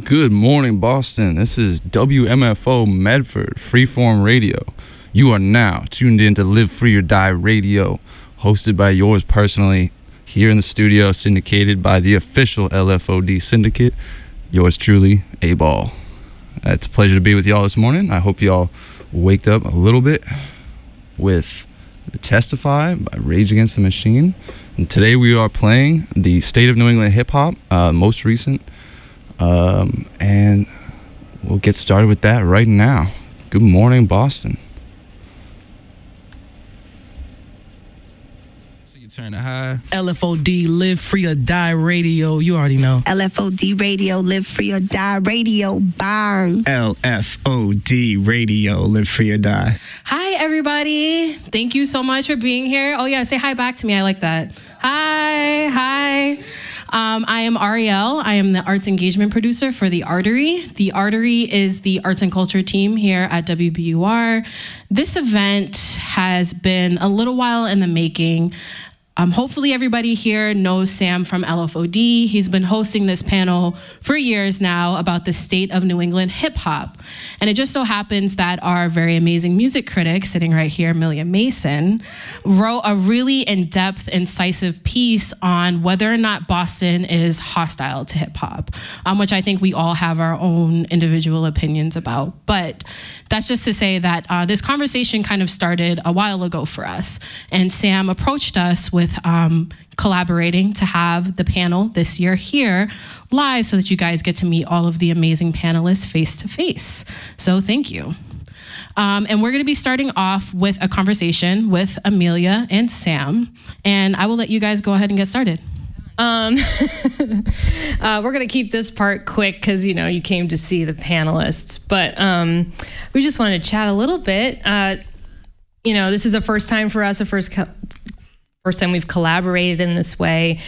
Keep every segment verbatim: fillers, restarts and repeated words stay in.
Good morning, Boston. This is W M F O Medford Freeform Radio. You are now tuned in to Live Free or Die Radio, hosted by yours personally, here in the studio, syndicated by the official L F O D syndicate. Yours truly, A-Ball. It's a pleasure to be with y'all this morning. I hope y'all waked up a little bit with Testify by Rage Against the Machine. And today we are playing the State of New England Hip Hop, uh, most recent. Um, and we'll get started with that right now. Good morning, Boston. So you turn it high. L F O D, Live Free or Die Radio. You already know. L F O D Radio, Live Free or Die Radio. Bang. L F O D Radio, Live Free or Die. Hi, everybody. Thank you so much for being here. Oh, yeah, say hi back to me. I like that. Hi, hi. Um, I am Ariel. I am the arts engagement producer for The Artery. The Artery is the arts and culture team here at W B U R. This event has been a little while in the making. Um, hopefully everybody here knows Sam from L F O D. He's been hosting this panel for years now about the state of New England hip hop. And it just so happens that our very amazing music critic, sitting right here, Amelia Mason, wrote a really in-depth, incisive piece on whether or not Boston is hostile to hip hop, um, which I think we all have our own individual opinions about. But that's just to say that uh, this conversation kind of started a while ago for us. And Sam approached us with Um, collaborating to have the panel this year here live so that you guys get to meet all of the amazing panelists face to face. So thank you. Um, and we're going to be starting off with a conversation with Amelia and Sam. And I will let you guys go ahead and get started. Um, uh, we're going to keep this part quick because, you know, you came to see the panelists. But um, we just wanted to chat a little bit. Uh, you know, this is a first time for us, a first co- First time we've collaborated in this way.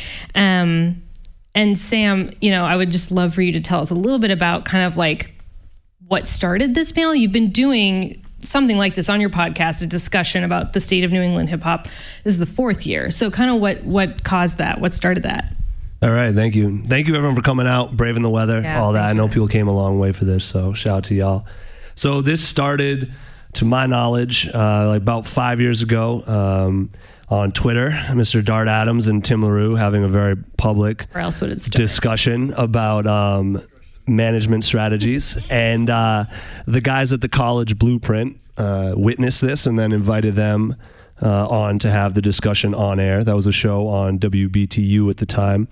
Um, and Sam, you know, I would just love for you to tell us a little bit about kind of like what started this panel. You've been doing something like this on your podcast, a discussion about the state of New England hip hop. This is the fourth year. So kind of what, what caused that? What started that? All right. Thank you. Thank you everyone for coming out, braving the weather, yeah, all that. I know man. people came a long way for this. So shout out to y'all. So this started, to my knowledge, uh, like about five years ago, um, on Twitter, Mister Dart Adams and Tim LaRue having a very public Or else would it start? discussion about um, management strategies. And uh, the guys at the College Blueprint uh, witnessed this and then invited them uh, on to have the discussion on air. That was a show on W B T U at the time.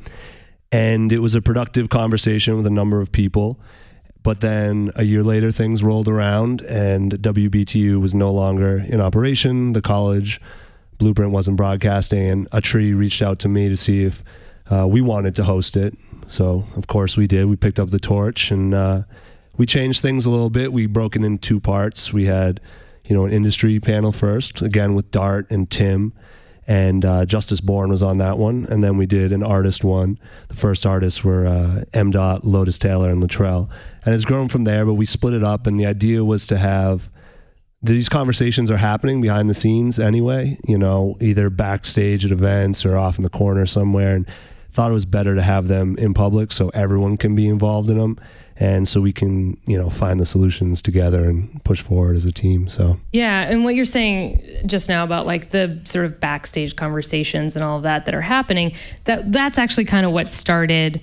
And it was a productive conversation with a number of people. But then a year later, things rolled around and W B T U was no longer in operation. The College Blueprint wasn't broadcasting, and A Tree reached out to me to see if uh, we wanted to host it. So, of course, we did. We picked up the torch, and uh, we changed things a little bit. We broke it in two parts. We had, you know, an industry panel first, again with Dart and Tim, and uh, Justice Bourne was on that one. And then we did an artist one. The first artists were uh, M. Dot, Lotus Taylor, and Latrell. And it's grown from there, but we split it up, and the idea was to have these conversations are happening behind the scenes anyway, you know, either backstage at events or off in the corner somewhere, and thought it was better to have them in public so everyone can be involved in them and so we can, you know, find the solutions together and push forward as a team. So Yeah, and what you're saying just now about like the sort of backstage conversations and all of that that are happening, that that's actually kind of what started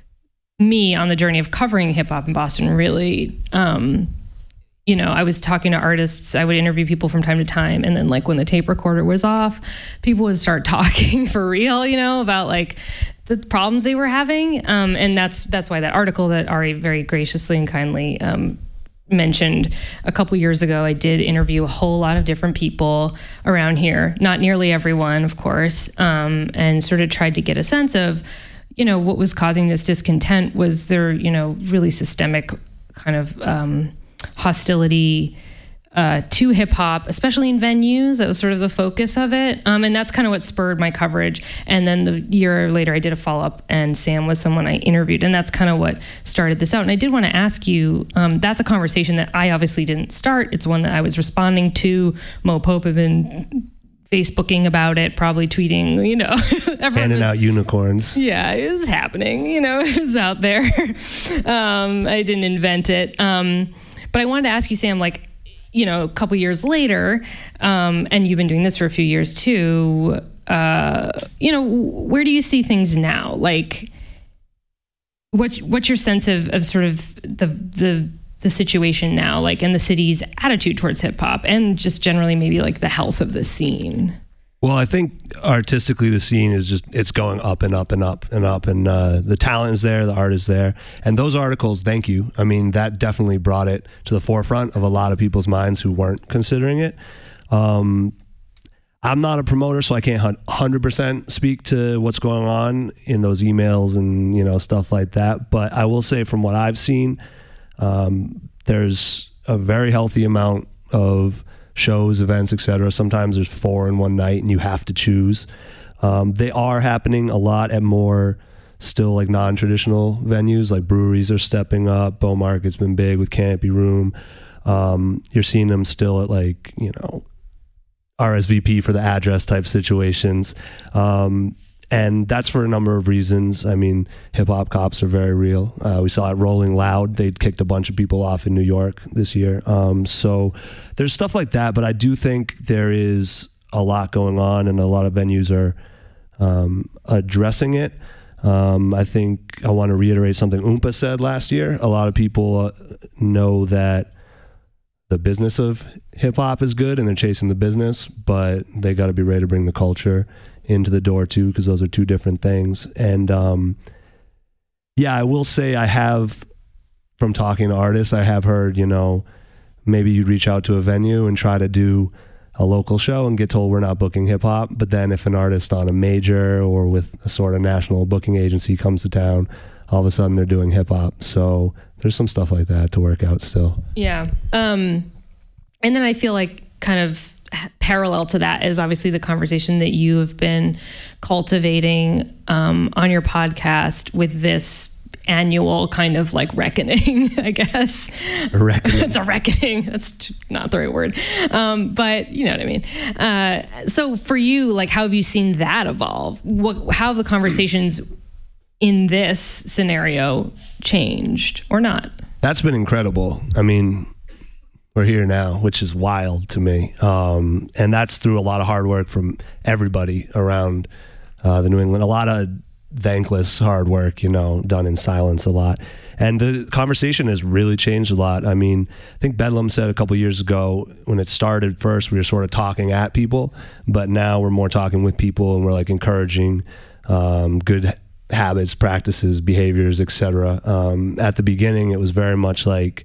me on the journey of covering hip hop in Boston, really. Um, you know, I was talking to artists, I would interview people from time to time. And then like when the tape recorder was off, people would start talking for real, you know, about like the problems they were having. Um, and that's that's why that article that Ari very graciously and kindly um, mentioned a couple years ago, I did interview a whole lot of different people around here, not nearly everyone, of course, um, and sort of tried to get a sense of, you know, what was causing this discontent. Was there, you know, really systemic kind of um, hostility uh, to hip hop, especially in venues? That was sort of the focus of it. Um, and that's kind of what spurred my coverage. And then the year later, I did a follow-up, and Sam was someone I interviewed. And that's kind of what started this out. And I did want to ask you, um, that's a conversation that I obviously didn't start. It's one that I was responding to. Mo Pope had been Facebooking about it, probably tweeting, you know, handing was, out unicorns. Yeah, it was happening, you know, it was out there. um, I didn't invent it. Um, but I wanted to ask you, Sam, like, you know, a couple years later, um, and you've been doing this for a few years too, uh, you know, where do you see things now? Like, what's, what's your sense of, of sort of the, the, the situation now, like, and the city's attitude towards hip hop, and just generally maybe like the health of the scene? Well, I think artistically the scene is just, it's going up and up and up and up, and uh, the talent is there, the art is there. And those articles, thank you. I mean, that definitely brought it to the forefront of a lot of people's minds who weren't considering it. Um, I'm not a promoter, so I can't one hundred percent speak to what's going on in those emails and, you know, stuff like that. But I will say from what I've seen, Um, there's a very healthy amount of shows, events, et cetera. Sometimes there's four in one night and you have to choose. Um, they are happening a lot at more still like non-traditional venues, like breweries are stepping up. Bow Market's been big with Canopy Room. Um, you're seeing them still at like, you know, R S V P for the address type situations. Um, And that's for a number of reasons. I mean, hip hop cops are very real. Uh, we saw it Rolling Loud. They'd kicked a bunch of people off in New York this year. Um, so there's stuff like that, but I do think there is a lot going on, and a lot of venues are um, addressing it. Um, I think I want to reiterate something Oompa said last year. A lot of people uh, know that the business of hip hop is good and they're chasing the business, but they got to be ready to bring the culture into the door too, because those are two different things. And um, yeah, I will say I have, from talking to artists, I have heard, you know, maybe you'd reach out to a venue and try to do a local show and get told we're not booking hip hop. But then if an artist on a major or with a sort of national booking agency comes to town, all of a sudden they're doing hip hop. So there's some stuff like that to work out still. Yeah. Um, and then I feel like kind of parallel to that is obviously the conversation that you have been cultivating um, on your podcast with this annual kind of like reckoning, I guess. A reckoning. It's a reckoning. That's not the right word. Um, but you know what I mean? Uh, so for you, like, how have you seen that evolve? What, how have the conversations in this scenario changed or not? That's been incredible. I mean, we're here now, which is wild to me. Um, and that's through a lot of hard work from everybody around uh, the New England. A lot of thankless hard work, you know, done in silence a lot. And the conversation has really changed a lot. I mean, I think Bedlam said a couple years ago when it started first, we were sort of talking at people, but now we're more talking with people and we're like encouraging um, good habits, practices, behaviors, et cetera. Um, at the beginning, it was very much like,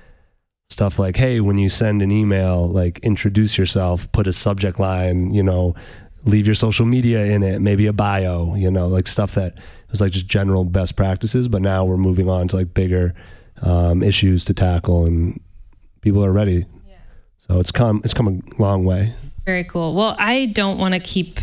stuff like, hey, when you send an email, like introduce yourself, put a subject line, you know, leave your social media in it, maybe a bio, you know, like stuff that was like just general best practices. But now we're moving on to like bigger um, issues to tackle, and people are ready. Yeah. So it's come, it's come a long way. Very cool. Well, I don't want to keep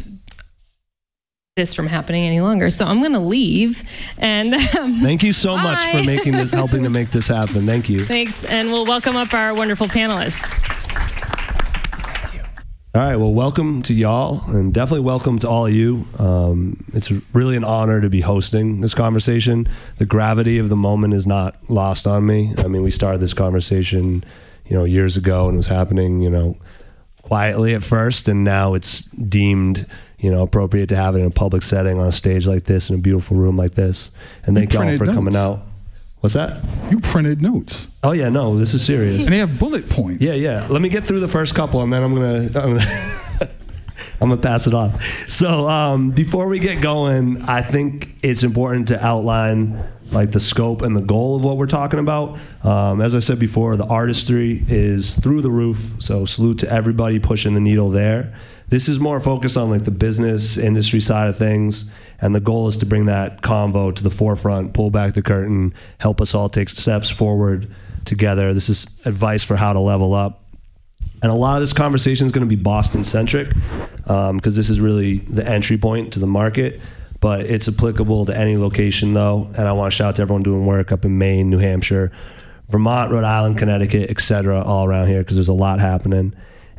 this from happening any longer, so I'm going to leave. And um, thank you so bye. much for making this, helping to make this happen. Thank you. Thanks, and we'll welcome up our wonderful panelists. Thank you. All right, well, welcome to y'all, and definitely welcome to all of you. Um, it's really an honor to be hosting this conversation. The gravity of the moment is not lost on me. I mean, we started this conversation, you know, years ago, and it was happening, you know, quietly at first, and now it's deemed, you know, appropriate to have it in a public setting on a stage like this in a beautiful room like this. And thank y'all for notes. coming out. What's that? You printed notes. Oh yeah, no, this is serious. And they have bullet points. Yeah, yeah. Let me get through the first couple, and then I'm gonna, I'm gonna, I'm gonna pass it off. So um, before we get going, I think it's important to outline like the scope and the goal of what we're talking about. Um, as I said before, the artistry is through the roof. So salute to everybody pushing the needle there. This is more focused on like the business industry side of things, and the goal is to bring that convo to the forefront, pull back the curtain, help us all take steps forward together. This is advice for how to level up. And a lot of this conversation is going to be Boston-centric, because um, this is really the entry point to the market, but it's applicable to any location though. And I want to shout out to everyone doing work up in Maine, New Hampshire, Vermont, Rhode Island, Connecticut, et cetera, all around here, because there's a lot happening.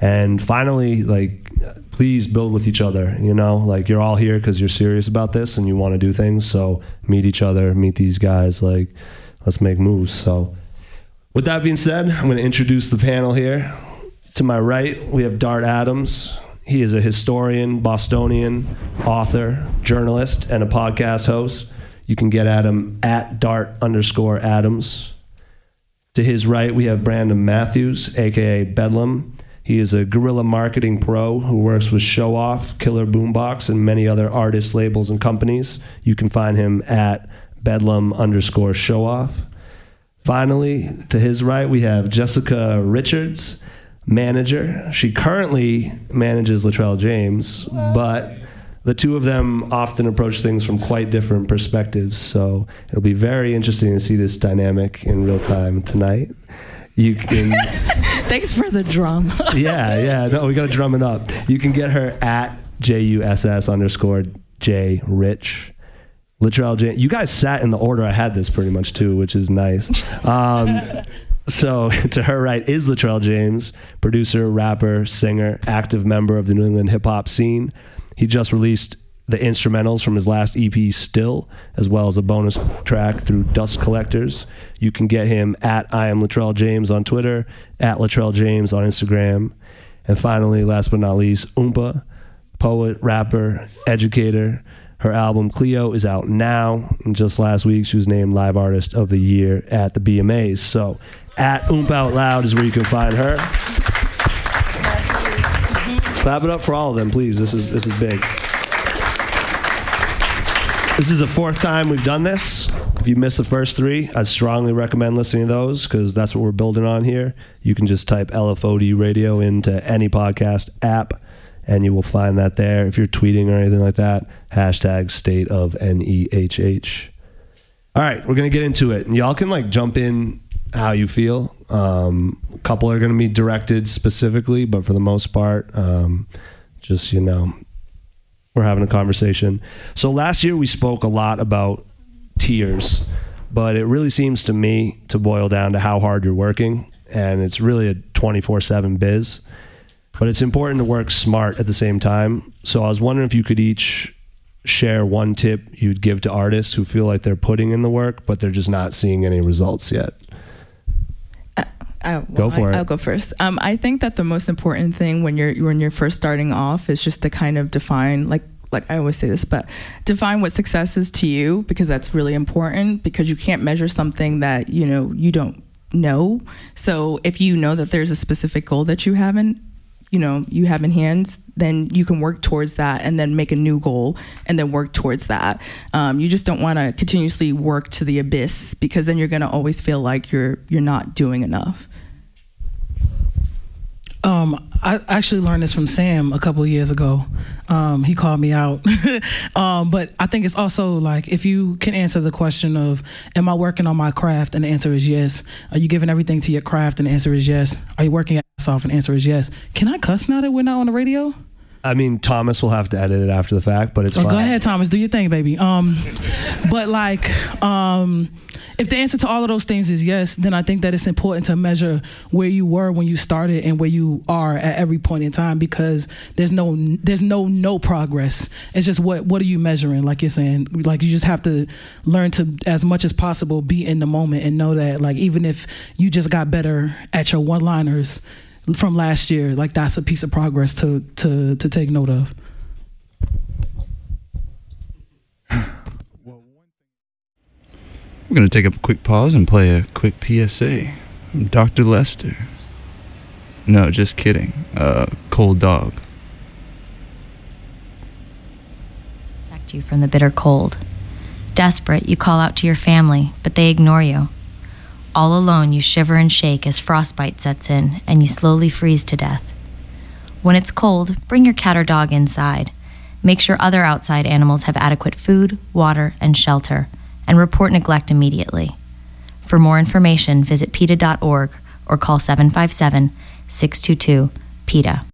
And finally, like, please build with each other, you know? Like, you're all here because you're serious about this and you want to do things, so meet each other, meet these guys, like, let's make moves. So with that being said, I'm going to introduce the panel here. To my right, we have Dart Adams. He is a historian, Bostonian, author, journalist, and a podcast host. You can get at him at Dart underscore Adams. To his right, we have Brandon Matthews, a k a. Bedlam. He is a guerrilla marketing pro who works with Show Off, Killer Boombox, and many other artists, labels, and companies. You can find him at Bedlam underscore Show Off. Finally, to his right, we have Jessica Richards, manager. She currently manages Latrell James, but the two of them often approach things from quite different perspectives. So it'll be very interesting to see this dynamic in real time tonight. You can. Thanks for the drum. yeah, yeah. No, we got to drum it up. You can get her at J U S S underscore J Rich. Latrell James. You guys sat in the order I had this pretty much too, which is nice. Um, so to her right is Latrell James, producer, rapper, singer, active member of the New England hip hop scene. He just released the instrumentals from his last E P, Still, as well as a bonus track through Dust Collectors. You can get him at I am Latrell James on Twitter, at Latrell James on Instagram. And finally, last but not least, Oompa, poet, rapper, educator. Her album Cleo is out now. And just last week, she was named Live Artist of the Year at the B M As. So at Oompa Out Loud is where you can find her. Clap it up for all of them, please. This is this is big. This is the fourth time we've done this. If you missed the first three, I strongly recommend listening to those because that's what we're building on here. You can just type L F O D radio into any podcast app and you will find that there. If you're tweeting or anything like that, hashtag state of N E H H. All right, we're going to get into it. And y'all can like jump in how you feel. Um, a couple are going to be directed specifically, but for the most part, um, just, you know, we're having a conversation. So last year we spoke a lot about tiers, but it really seems to me to boil down to how hard you're working. And it's really a twenty-four seven biz, but it's important to work smart at the same time. So I was wondering if you could each share one tip you'd give to artists who feel like they're putting in the work, but they're just not seeing any results yet. I, well, go for I, it. I'll go first. Um, I think that the most important thing when you're when you're first starting off is just to kind of define, like like I always say this, but define what success is to you, because that's really important, because you can't measure something that, you know, you don't know. So if you know that there's a specific goal that you haven't, you know, you have in hand, then you can work towards that and then make a new goal and then work towards that. Um, you just don't want to continuously work to the abyss, because then you're going to always feel like you're you're not doing enough. Um, I actually learned this from Sam a couple of years ago. Um, he called me out. um, but I think it's also like, if you can answer the question of, am I working on my craft? And the answer is yes. Are you giving everything to your craft? And the answer is yes. Are you working your ass off? And the answer is yes. Can I cuss now that we're not on the radio? I mean, Thomas will have to edit it after the fact, but it's oh, fine. Go ahead, Thomas. Do your thing, baby. Um, but like, um, if the answer to all of those things is yes, then I think that it's important to measure where you were when you started and where you are at every point in time, because there's no there's no no progress. It's just what what are you measuring? Like you're saying, like you just have to learn to, as much as possible, be in the moment and know that, like, even if you just got better at your one-liners from last year, like that's a piece of progress to to to take note of. We're going to take a quick pause and play a quick P S A from Doctor Lester. No, just kidding. Uh, Cold Dog. Protect you from the bitter cold. Desperate, you call out to your family, but they ignore you. All alone, you shiver and shake as frostbite sets in and you slowly freeze to death. When it's cold, bring your cat or dog inside. Make sure other outside animals have adequate food, water, and shelter, and report neglect immediately. For more information, visit PETA dot org or call seven five seven, six two two, PETA.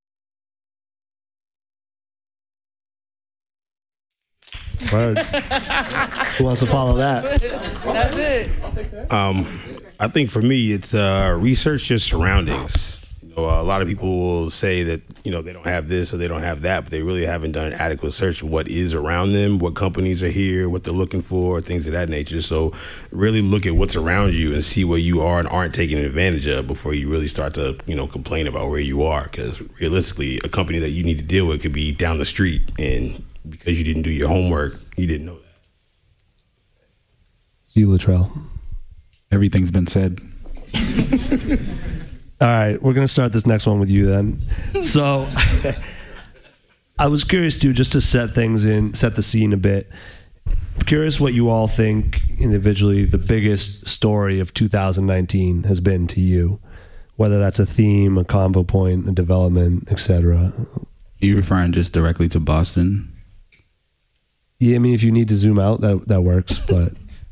Word. Who wants to follow that? That's it. Um, I think for me, it's uh, research your surroundings. You know, a lot of people will say that, you know, they don't have this or they don't have that, but they really haven't done an adequate search of what is around them, what companies are here, what they're looking for, things of that nature. So really look at what's around you and see where you are and aren't taking advantage of before you really start to, you know, complain about where you are. Because realistically, a company that you need to deal with could be down the street, and because you didn't do your homework, you didn't know that. You, Latrell. Everything's been said. All right, we're going to start this next one with you then. So I was curious, too, just to set things in, set the scene a bit. I'm curious what you all think individually the biggest story of two thousand nineteen has been to you, whether that's a theme, a convo point, a development, et cetera. Are you referring just directly to Boston? Yeah, I mean, if you need to zoom out, that that works, but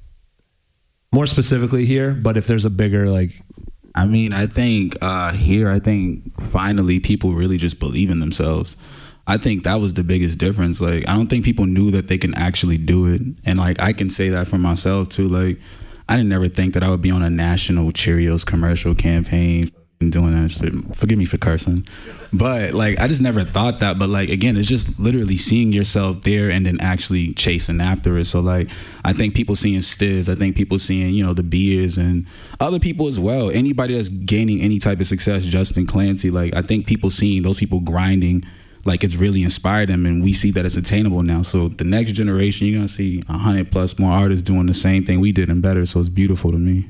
more specifically here, but if there's a bigger, like... I mean, I think uh, here, I think finally people really just believe in themselves. I think that was the biggest difference. Like, I don't think people knew that they can actually do it. And like, I can say that for myself too. Like, I didn't ever think that I would be on a national Cheerios commercial campaign and doing that. Forgive me for cursing. But like, I just never thought that. But like, again, it's just literally seeing yourself there and then actually chasing after it. So like, I think people seeing Stiz, I think people seeing, you know, the Beers and other people as well. Anybody that's gaining any type of success, Justin Clancy, like I think people seeing those people grinding, like it's really inspired them, and we see that it's attainable now. So the next generation, you're gonna see a hundred plus more artists doing the same thing we did and better. So it's beautiful to me.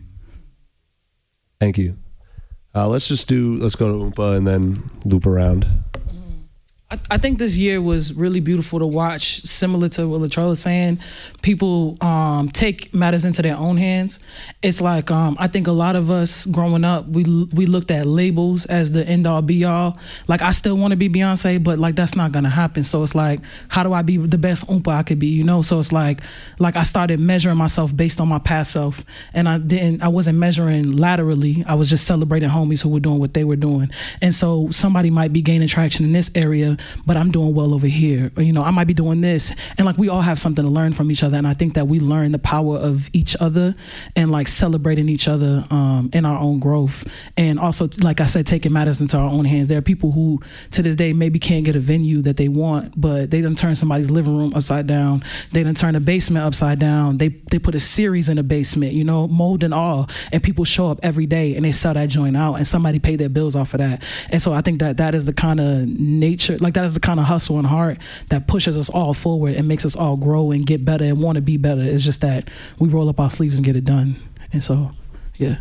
Thank you. Uh, let's just do, let's go to Oompa and then loop around. I, I think this year was really beautiful to watch, similar to what Latrell is saying. People um, take matters into their own hands. It's like, um, I think a lot of us growing up, we we looked at labels as the end all be all. Like, I still want to be Beyonce, but like, that's not going to happen. So it's like, how do I be the best Oompa I could be, you know? So it's like, like I started measuring myself based on my past self. And I didn't, I wasn't measuring laterally. I was just celebrating homies who were doing what they were doing. And so somebody might be gaining traction in this area, but I'm doing well over here. Or, you know, I might be doing this. And like, we all have something to learn from each other. And I think that we learn the power of each other and like celebrating each other um, in our own growth. And also, like I said, taking matters into our own hands. There are people who to this day maybe can't get a venue that they want, but they done turn somebody's living room upside down. They done turn a basement upside down. They they put a series in a basement, you know, mold and all. And people show up every day and they sell that joint out, and somebody paid their bills off of that. And so I think that that is the kind of nature, like that is the kind of hustle and heart that pushes us all forward and makes us all grow and get better and want to be better. It's just that we roll up our sleeves and get it done. And so, yeah.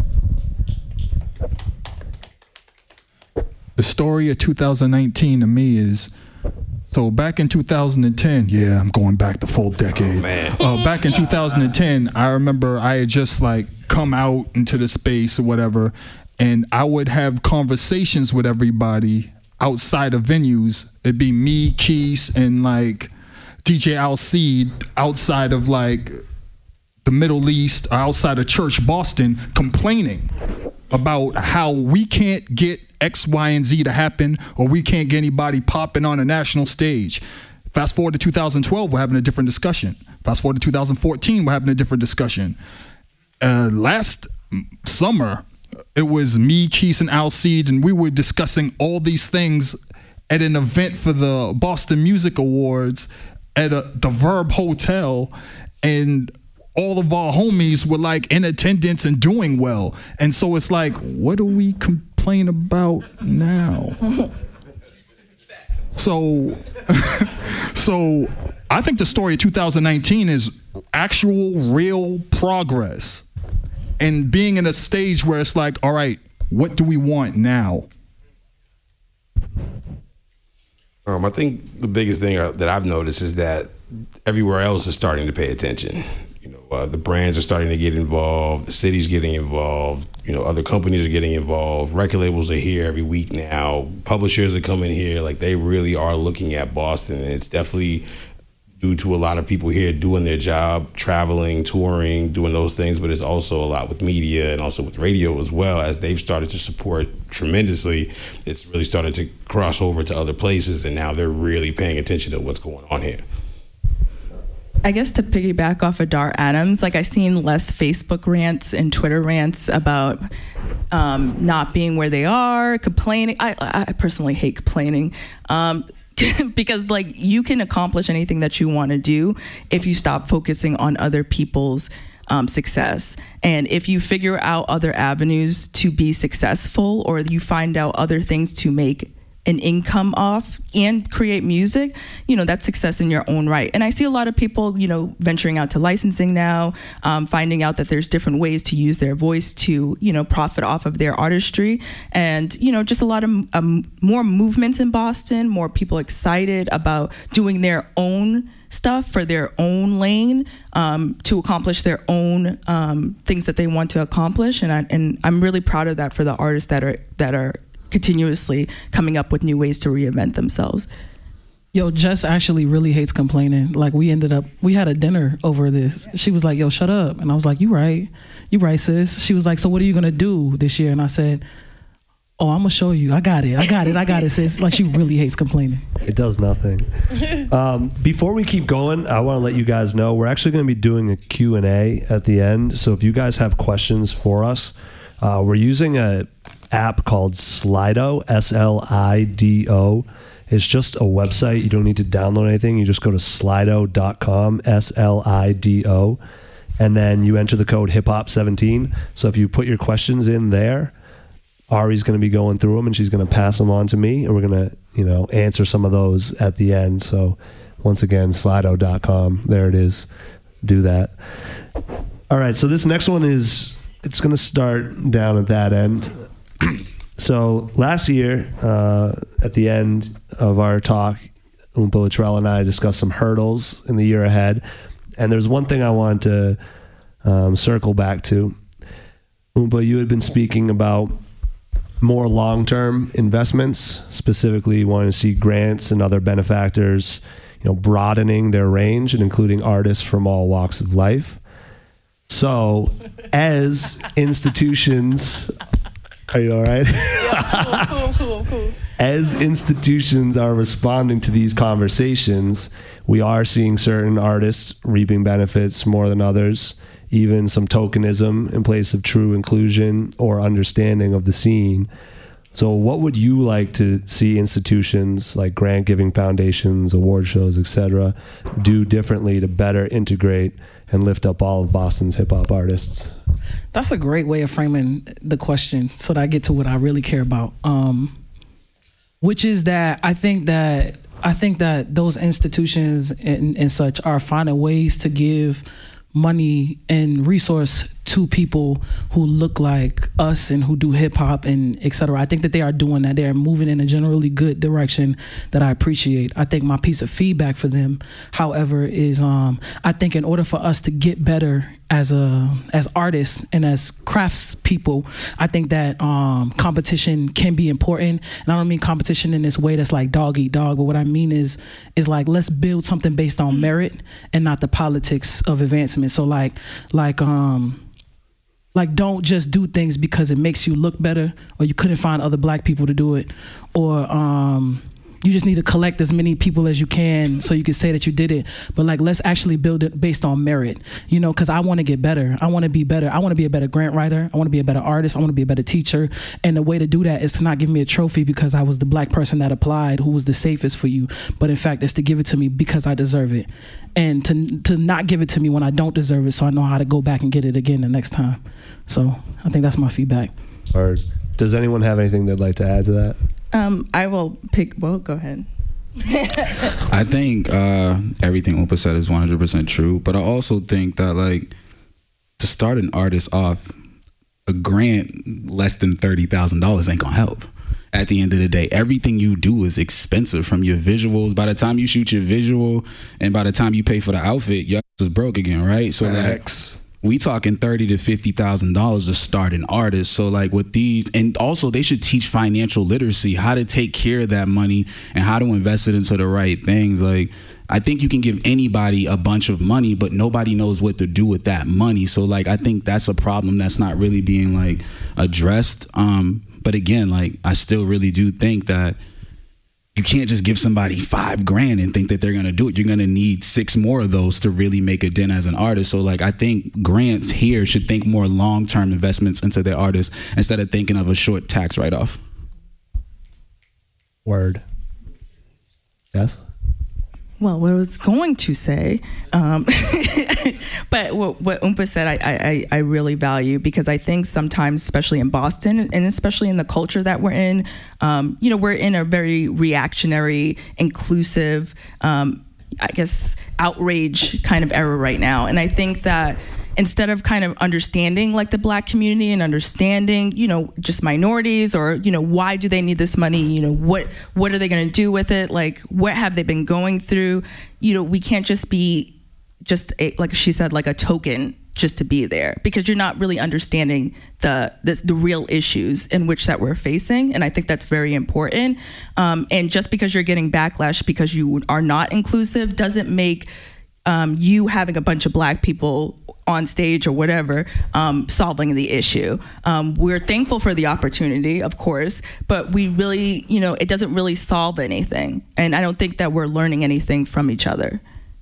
The story of two thousand nineteen to me is, so back in two thousand ten, yeah, I'm going back the full decade. Oh, man. Uh, back in two thousand ten, I remember I had just like come out into the space or whatever, and I would have conversations with everybody outside of venues. It'd be me, Keys, and like D J Alcide outside of like the Middle East, outside of Church, Boston, complaining about how we can't get X, Y, and Z to happen, or we can't get anybody popping on a national stage. Fast forward to two thousand twelve, we're having a different discussion. Fast forward to two thousand fourteen, we're having a different discussion. Uh, last summer, it was me, Keith, and Alcide, and we were discussing all these things at an event for the Boston Music Awards at a, the Verb Hotel, and all of our homies were like in attendance and doing well. And so it's like, what do we complain about now? So, so I think the story of two thousand nineteen is actual real progress. And being in a stage where it's like, all right, what do we want now? Um, I think the biggest thing that I've noticed is that everywhere else is starting to pay attention. You know, uh, the brands are starting to get involved. The city's getting involved. You know, other companies are getting involved. Record labels are here every week now. Publishers are coming here. Like, they really are looking at Boston, and it's definitely due to a lot of people here doing their job, traveling, touring, doing those things, but it's also a lot with media and also with radio as well. As they've started to support tremendously, it's really started to cross over to other places, and now they're really paying attention to what's going on here. I guess to piggyback off of Dar Adams, like I've seen less Facebook rants and Twitter rants about um, not being where they are, complaining. I, I personally hate complaining. Um, because like you can accomplish anything that you want to do if you stop focusing on other people's um, success. And if you figure out other avenues to be successful, or you find out other things to make an income off and create music, you know, that's success in your own right. And I see a lot of people, you know, venturing out to licensing now, um, finding out that there's different ways to use their voice to, you know, profit off of their artistry. And, you know, just a lot of um, more movements in Boston, more people excited about doing their own stuff for their own lane, um, to accomplish their own um, things that they want to accomplish. And, I, and I'm really proud of that for the artists that are that are continuously coming up with new ways to reinvent themselves. Yo, Jess actually really hates complaining. Like, we ended up, we had a dinner over this. She was like, yo, shut up. And I was like, you right. You right, sis. She was like, so what are you going to do this year? And I said, oh, I'm going to show you. I got it. I got it. I got it, sis. Like, she really hates complaining. It does nothing. Um, before we keep going, I want to let you guys know we're actually going to be doing a Q and A at the end. So if you guys have questions for us, uh, we're using a app called Slido, S L I D O. It's just a website. You don't need to download anything. You just go to slido dot com, S L I D O, and then you enter the code hip hop seventeen. So if you put your questions in there, Ari's going to be going through them, and she's going to pass them on to me, and we're going to, you know, answer some of those at the end. So once again, slido dot com. There it is. Do that. All right. So this next one is, it's going to start down at that end. So last year, uh, at the end of our talk, Oompa Latrell and I discussed some hurdles in the year ahead. And there's one thing I wanted to um, circle back to. Oompa, you had been speaking about more long-term investments, specifically wanting to see grants and other benefactors, you know, broadening their range and including artists from all walks of life. So as institutions... Are you all right? Yeah, cool, cool, cool, cool. As institutions are responding to these conversations, we are seeing certain artists reaping benefits more than others, even some tokenism in place of true inclusion or understanding of the scene. So what would you like to see institutions like grant-giving foundations, award shows, et cetera, do differently to better integrate and lift up all of Boston's hip-hop artists? That's a great way of framing the question so that I get to what I really care about, um, which is that I think that I think that those institutions and, and such are finding ways to give money and resource to people who look like us and who do hip hop and et cetera. I think that they are doing that. They are moving in a generally good direction that I appreciate. I think my piece of feedback for them, however, is um, I think in order for us to get better as a as artists and as crafts people, I think that um, competition can be important. And I don't mean competition in this way that's like dog eat dog, but what I mean is is like, let's build something based on merit and not the politics of advancement. So like like um Like, don't just do things because it makes you look better, or you couldn't find other black people to do it, or um, you just need to collect as many people as you can so you can say that you did it. But like, let's actually build it based on merit, you know, because I want to get better. I want to be better. I want to be a better grant writer. I want to be a better artist. I want to be a better teacher. And the way to do that is to not give me a trophy because I was the black person that applied who was the safest for you. But in fact, it's to give it to me because I deserve it. And to to not give it to me when I don't deserve it, so I know how to go back and get it again the next time. So I think that's my feedback. Or does anyone have anything they'd like to add to that? Um, I will pick, well, go ahead. I think uh, everything Oompa said is one hundred percent true, but I also think that, like, to start an artist off, a grant less than thirty thousand dollars ain't gonna help. At the end of the day, everything you do is expensive, from your visuals. By the time you shoot your visual and by the time you pay for the outfit, your ass is broke again, right? So like, we talking thirty to fifty thousand dollars to start an artist. So like with these, and also they should teach financial literacy, how to take care of that money and how to invest it into the right things. Like, I think you can give anybody a bunch of money, but nobody knows what to do with that money. So like, I think that's a problem that's not really being like addressed. Um, but again, like, I still really do think that you can't just give somebody five grand and think that they're going to do it. You're going to need six more of those to really make a dent as an artist. So like, I think grants here should think more long-term investments into their artists instead of thinking of a short tax write-off. Word. Yes? Well, what I was going to say, um, but what, what Oompa said, I, I, I really value, because I think sometimes, especially in Boston, and especially in the culture that we're in, um, you know, we're in a very reactionary, inclusive, um, I guess, outrage kind of era right now. And I think that instead of kind of understanding like the Black community and understanding, you know, just minorities, or, you know, why do they need this money? You know, what what are they going to do with it? Like, what have they been going through? You know, we can't just be just a, like she said, like a token just to be there, because you're not really understanding the the, the real issues in which that we're facing. And I think that's very important. Um, and just because you're getting backlash because you are not inclusive doesn't make um, you having a bunch of Black people on stage or whatever, um, solving the issue. Um, we're thankful for the opportunity, of course, but we really, you know, it doesn't really solve anything. And I don't think that we're learning anything from each other.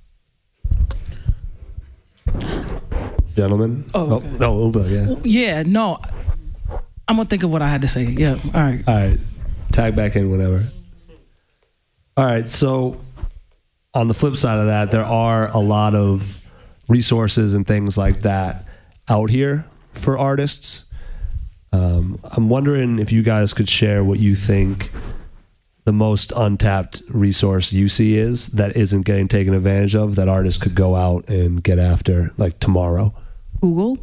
Gentlemen? Oh, okay. oh no, Uba, yeah. Yeah, no, I'm gonna think of what I had to say. Yeah, all right. All right, tag back in whenever. All right, so on the flip side of that, there are a lot of resources and things like that out here for artists. Um, I'm wondering if you guys could share what you think the most untapped resource you see is that isn't getting taken advantage of, that artists could go out and get after, like tomorrow. Google.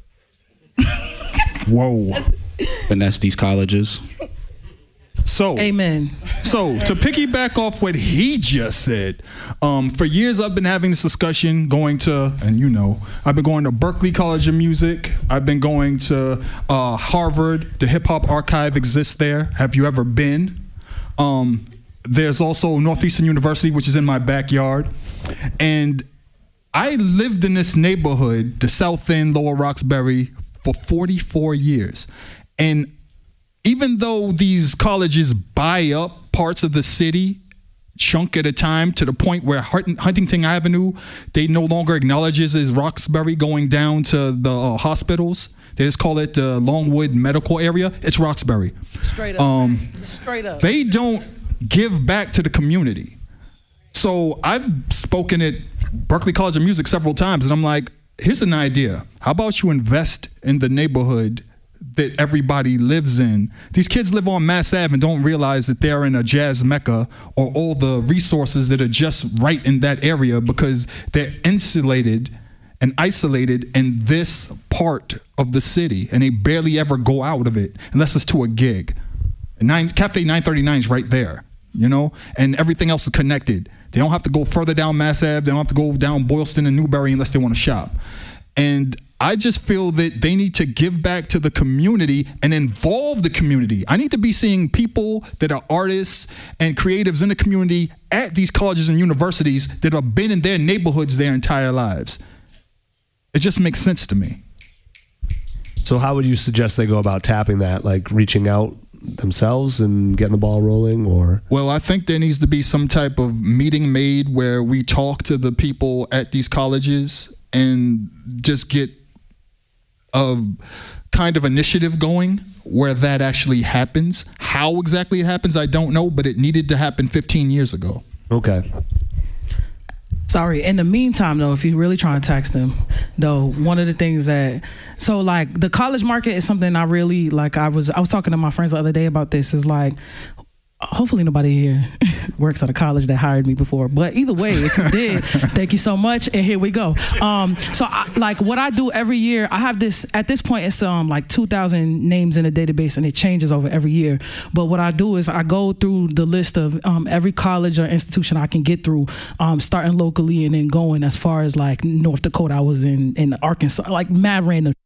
Whoa. Finesse these colleges. So, amen. So, to piggyback off what he just said, um, for years I've been having this discussion, going to, and you know, I've been going to Berklee College of Music. I've been going to uh, Harvard. The Hip Hop Archive exists there. Have you ever been? Um, there's also Northeastern University, which is in my backyard. And I lived in this neighborhood, the South End, Lower Roxbury, for forty-four years. And even though these colleges buy up parts of the city, chunk at a time, to the point where Huntington Avenue, they no longer acknowledges as Roxbury going down to the uh, hospitals. They just call it the Longwood Medical Area. It's Roxbury. Straight up. Um, Straight up. They don't give back to the community. So I've spoken at Berklee College of Music several times, and I'm like, here's an idea. How about you invest in the neighborhood that everybody lives in? These kids live on Mass Ave and don't realize that they're in a jazz mecca, or all the resources that are just right in that area, because they're insulated and isolated in this part of the city, and they barely ever go out of it unless it's to a gig. And nine, Cafe nine thirty-nine is right there, you know, and everything else is connected. They don't have to go further down Mass Ave. They don't have to go down Boylston and Newberry unless they want to shop. And I just feel that they need to give back to the community and involve the community. I need to be seeing people that are artists and creatives in the community at these colleges and universities that have been in their neighborhoods their entire lives. It just makes sense to me. So how would you suggest they go about tapping that? Like reaching out themselves and getting the ball rolling, or? Well, I think there needs to be some type of meeting made where we talk to the people at these colleges and just get a kind of initiative going where that actually happens. How exactly it happens, I don't know, but it needed to happen fifteen years ago. Okay. Sorry. In the meantime, though, if you're really trying to tax them, though, one of the things that, so like the college market is something I really like. I was I was talking to my friends the other day about this. Is like, hopefully nobody here works at a college that hired me before, but either way, if you did, thank you so much, and here we go. Um, so I, like what I do every year, I have this, at this point it's um like two thousand names in a database, and it changes over every year. But what I do is I go through the list of um, every college or institution I can get through, um, starting locally and then going as far as like North Dakota. I was in, in Arkansas, like mad random.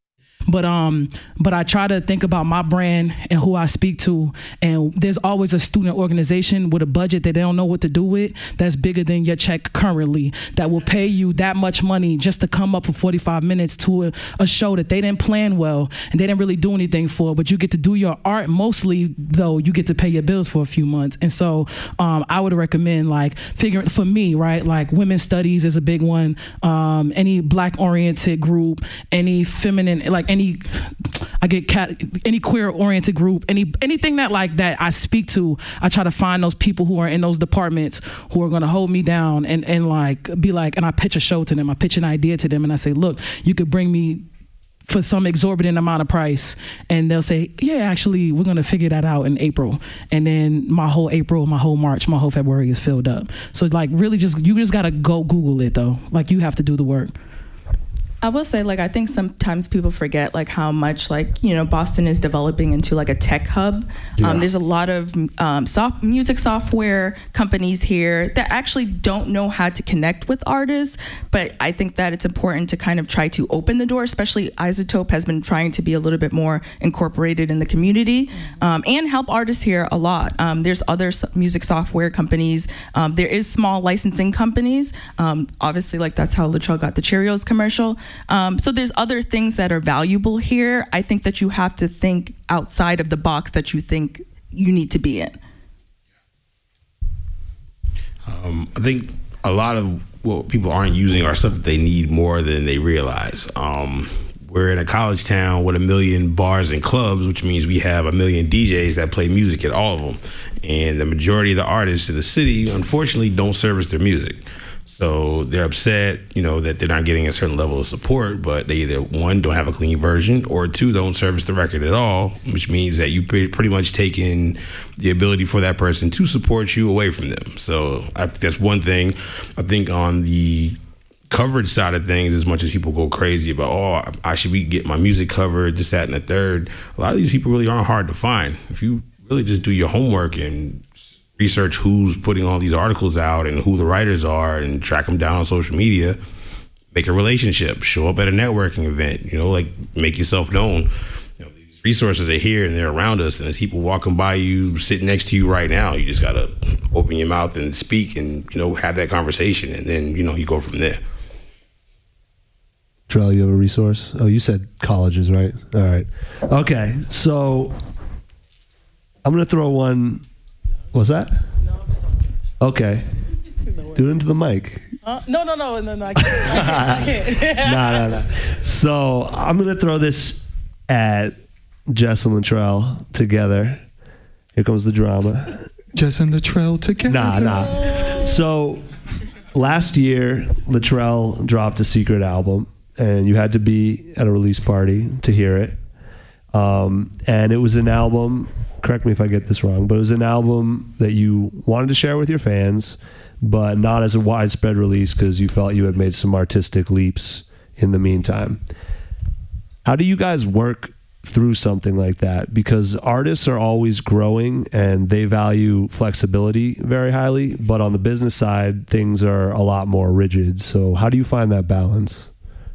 But um, but I try to think about my brand and who I speak to. And there's always a student organization with a budget that they don't know what to do with that's bigger than your check currently, that will pay you that much money just to come up for forty-five minutes to a, a show that they didn't plan well and they didn't really do anything for. But you get to do your art mostly, though you get to pay your bills for a few months. And so um, I would recommend like figuring for me, right? Like women's studies is a big one. Um, any black oriented group, any feminine, like any, I get cat, any queer oriented group, any anything that like that I speak to. I try to find those people who are in those departments who are going to hold me down and and like be like, and I pitch a show to them. I pitch an idea to them, and I say, look, you could bring me for some exorbitant amount of price, and they'll say, yeah, actually we're going to figure that out in April. And then my whole April, my whole March, my whole February is filled up. So like really just, you just got to go Google it though. Like you have to do the work. I will say, like, I think sometimes people forget, like, how much, like, you know, Boston is developing into, like, a tech hub. Yeah. Um, there's a lot of um, soft music software companies here that actually don't know how to connect with artists, but I think that it's important to kind of try to open the door, especially iZotope has been trying to be a little bit more incorporated in the community, um, and help artists here a lot. Um, there's other music software companies. Um, there is small licensing companies. Um, obviously, like, that's how Latrell got the Cheerios commercial. Um, so there's other things that are valuable here. I think that you have to think outside of the box that you think you need to be in. Um, I think a lot of well, people aren't using our stuff that they need more than they realize. Um, we're in a college town with a million bars and clubs, which means we have a million D Js that play music at all of them. And the majority of the artists in the city, unfortunately, don't service their music. So they're upset, you know, that they're not getting a certain level of support, but they either, one, don't have a clean version, or two, don't service the record at all, which means that you pretty much taken the ability for that person to support you away from them. So I think that's one thing. I think on the coverage side of things, as much as people go crazy about, oh, I should be getting my music covered, this, that, and the third, a lot of these people really aren't hard to find. If you really just do your homework and research who's putting all these articles out and who the writers are and track them down on social media, make a relationship, show up at a networking event, you know, like make yourself known. You know, these resources are here and they're around us, and there's people walking by you, sitting next to you right now. You just got to open your mouth and speak and, you know, have that conversation, and then, you know, you go from there. Trell, you have a resource? Oh, you said colleges, right? All right. Okay, so I'm going to throw one. What's that? No, I'm just okay. Do it into the mic. Uh, no, no, no, no, no, I can't. I can't. I can't. no, no, no. So I'm going to throw this at Jess and Latrell together. Here comes the drama. Jess and Latrell together. Nah, nah. So last year, Latrell dropped a secret album, and you had to be at a release party to hear it. Um, and it was an album, correct me if I get this wrong, but it was an album that you wanted to share with your fans, but not as a widespread release because you felt you had made some artistic leaps in the meantime. How do you guys work through something like that? Because artists are always growing and they value flexibility very highly, but on the business side, things are a lot more rigid. So how do you find that balance?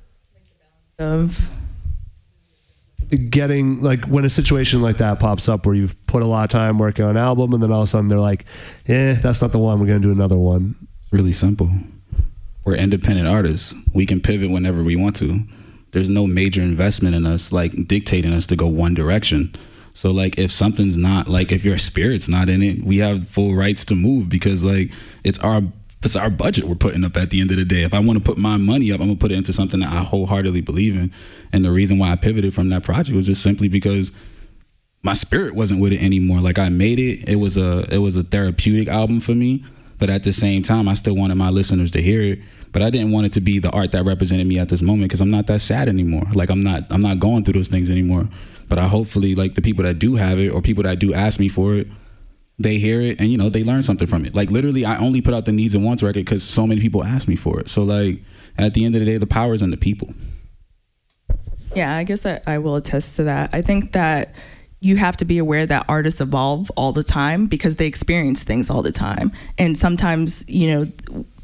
Of getting, like, when a situation like that pops up where you've put a lot of time working on an album and then all of a sudden they're like, eh, that's not the one, we're going to do another one. Really simple. We're independent artists. We can pivot whenever we want to. There's no major investment in us, like, dictating us to go one direction. So, like, if something's not, like, if your spirit's not in it, we have full rights to move because, like, it's our it's our budget we're putting up at the end of the day. If I want to put my money up, I'm going to put it into something that I wholeheartedly believe in. And the reason why I pivoted from that project was just simply because my spirit wasn't with it anymore. Like, I made it. It was a it was a therapeutic album for me. But at the same time, I still wanted my listeners to hear it. But I didn't want it to be the art that represented me at this moment because I'm not that sad anymore. Like, I'm not I'm not going through those things anymore. But I hopefully, like, the people that do have it or people that do ask me for it, they hear it and, you know, they learn something from it. Like, literally, I only put out the Needs and Wants record because so many people asked me for it. So, like, at the end of the day, the power is in the people. Yeah, I guess I, I will attest to that. I think that you have to be aware that artists evolve all the time because they experience things all the time. And sometimes, you know,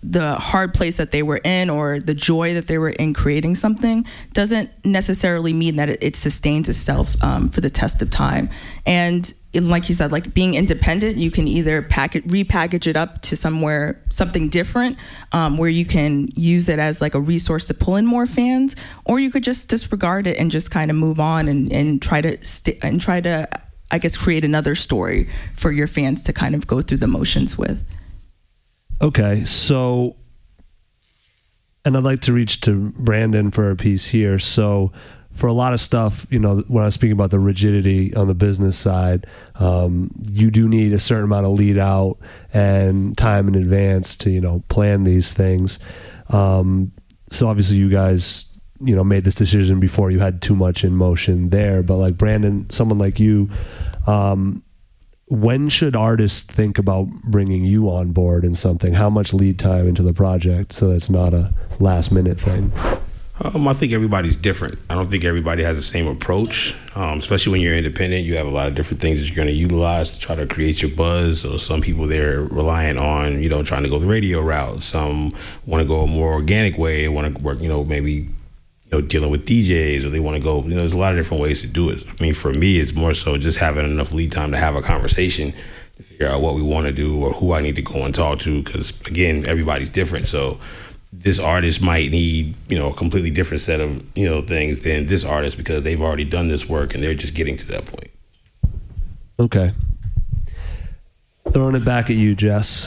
the hard place that they were in or the joy that they were in creating something doesn't necessarily mean that it, it sustains itself um, for the test of time. And like you said, like being independent, you can either package, repackage it up to somewhere, something different, um, where you can use it as like a resource to pull in more fans, or you could just disregard it and just kind of move on and, and try to st- and try to, I guess, create another story for your fans to kind of go through the motions with. Okay, so, and I'd like to reach to Brandon for a piece here. So, for a lot of stuff, you know, when I was speaking about the rigidity on the business side, um, you do need a certain amount of lead out and time in advance to, you know, plan these things. Um, so obviously you guys, you know, made this decision before you had too much in motion there. But like Brandon, someone like you, um, when should artists think about bringing you on board in something? How much lead time into the project so that it's not a last minute thing? Um, I think everybody's different. I don't think everybody has the same approach, um, especially when you're independent. You have a lot of different things that you're going to utilize to try to create your buzz. So some people, they're relying on, you know, trying to go the radio route. Some want to go a more organic way, want to work, you know, maybe, you know, dealing with D Js, or they want to go, you know, there's a lot of different ways to do it. I mean, for me, it's more so just having enough lead time to have a conversation to figure out what we want to do or who I need to go and talk to. Because, again, everybody's different. So this artist might need, you know, a completely different set of, you know, things than this artist because they've already done this work and they're just getting to that point. Okay. Throwing it back at you, Jess.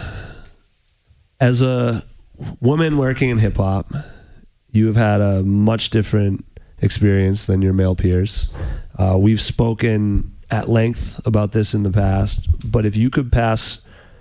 As a woman working in hip hop, you have had a much different experience than your male peers. Uh, we've spoken at length about this in the past, but if you could pass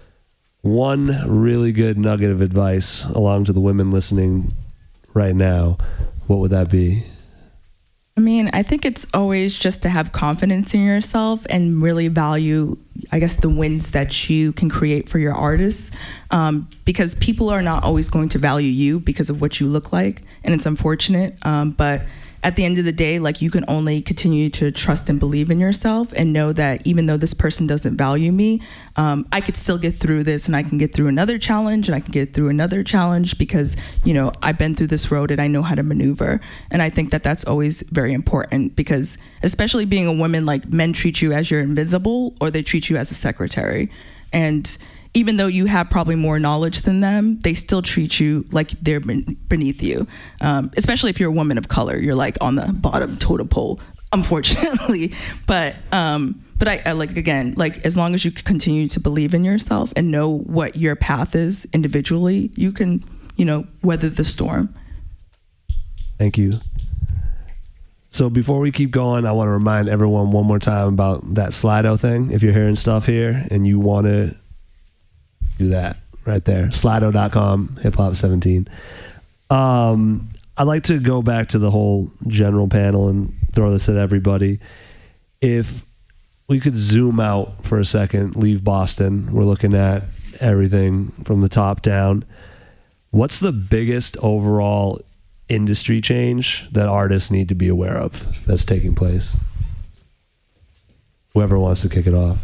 one really good nugget of advice along to the women listening right now, what would that be? I mean, I think it's always just to have confidence in yourself and really value, I guess, the wins that you can create for your artists, um, because people are not always going to value you because of what you look like, and it's unfortunate, um, but at the end of the day, like, you can only continue to trust and believe in yourself and know that even though this person doesn't value me, um, I could still get through this, and I can get through another challenge, and I can get through another challenge because, you know, I've been through this road and I know how to maneuver. And I think that that's always very important because, especially being a woman, like, men treat you as you're invisible or they treat you as a secretary. And even though you have probably more knowledge than them, they still treat you like they're beneath you. Um, especially if you're a woman of color, you're like on the bottom totem pole, unfortunately. But um, but I, I like, again, like, as long as you continue to believe in yourself and know what your path is individually, you can, you know, weather the storm. Thank you. So before we keep going, I want to remind everyone one more time about that Slido thing. If you're hearing stuff here and you want to do that right there, slido dot com, hip hop seventeen. Um, I'd like to go back to the whole general panel and throw this at everybody. If we could zoom out for a second, leave Boston. We're looking at everything from the top down. What's the biggest overall industry change that artists need to be aware of that's taking place? Whoever wants to kick it off.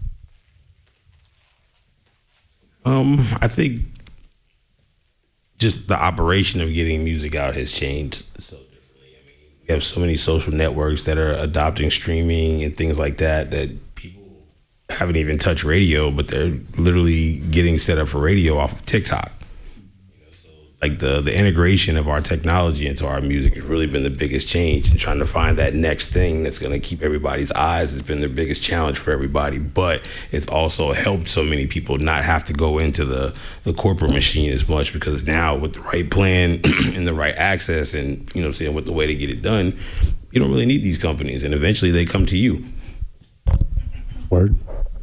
Um, I think just the operation of getting music out has changed so differently. I mean, we have so many social networks that are adopting streaming and things like that that people haven't even touched radio, but they're literally getting set up for radio off of TikTok. You know, so like the the integration of our technology into our music has really been the biggest change, and trying to find that next thing that's going to keep everybody's eyes has been the biggest challenge for everybody. But it's also helped so many people not have to go into the, the corporate machine as much, because now with the right plan and the right access and, you know, saying with the way to get it done, you don't really need these companies, and eventually they come to you. Word.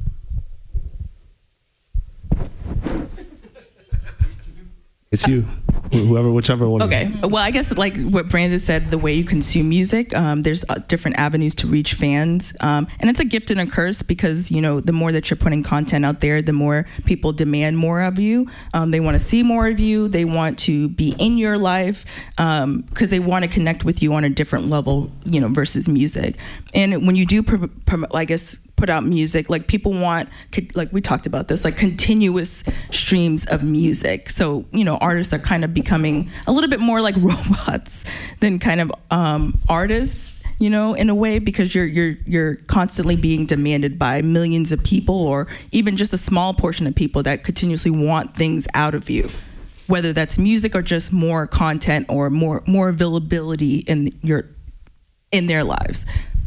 It's you. Whoever, whichever one. Okay. Well, I guess like what Brandon said, the way you consume music, um, there's uh, different avenues to reach fans. Um, and it's a gift and a curse because, you know, the more that you're putting content out there, the more people demand more of you. Um, they want to see more of you. They want to be in your life because um, they want to connect with you on a different level, you know, versus music. And when you do, pr- pr- I guess, put out music. Like people want, like we talked about this, like continuous streams of music. So, you know, artists are kind of becoming a little bit more like robots than kind of um, artists, you know, in a way, because you're you're you're constantly being demanded by millions of people, or even just a small portion of people that continuously want things out of you, whether that's music or just more content or more more availability in your in their lives.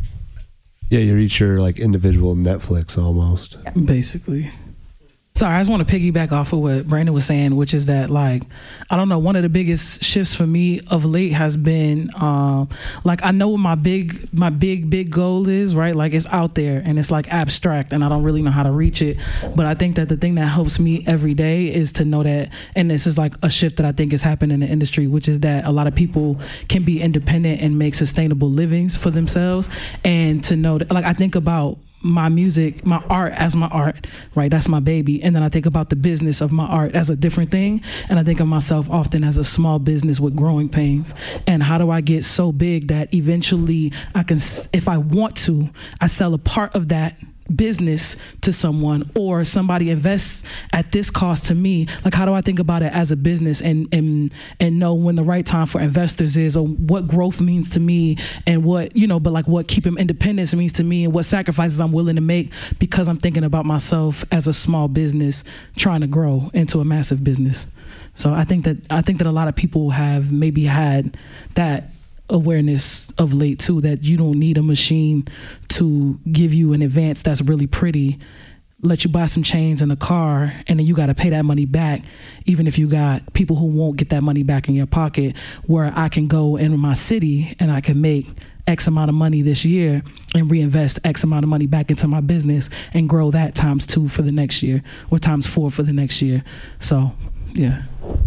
Yeah, you reach your like individual Netflix almost. Basically. Sorry, I just want to piggyback off of what Brandon was saying, which is that, like, I don't know, one of the biggest shifts for me of late has been, um, like, I know what my big, my big, big goal is, right? Like, it's out there and it's like abstract and I don't really know how to reach it. But I think that the thing that helps me every day is to know that, and this is like a shift that I think has happened in the industry, which is that a lot of people can be independent and make sustainable livings for themselves. And to know that, like, I think about my music, my art as my art, right? That's my baby. And then I think about the business of my art as a different thing. And I think of myself often as a small business with growing pains. And how do I get so big that eventually I can, if I want to, I sell a part of that business to someone, or somebody invests at this cost to me. Like, how do I think about it as a business and and and know when the right time for investors is, or what growth means to me, and what, you know, but like what keeping independence means to me, and what sacrifices I'm willing to make because I'm thinking about myself as a small business trying to grow into a massive business. So I think that I think that a lot of people have maybe had that awareness of late too, that you don't need a machine to give you an advance that's really pretty, let you buy some chains and a car, and then you got to pay that money back, even if you got people who won't get that money back in your pocket. Where I can go in my city and I can make X amount of money this year and reinvest X amount of money back into my business and grow that times two for the next year, or times four for the next year. So yeah.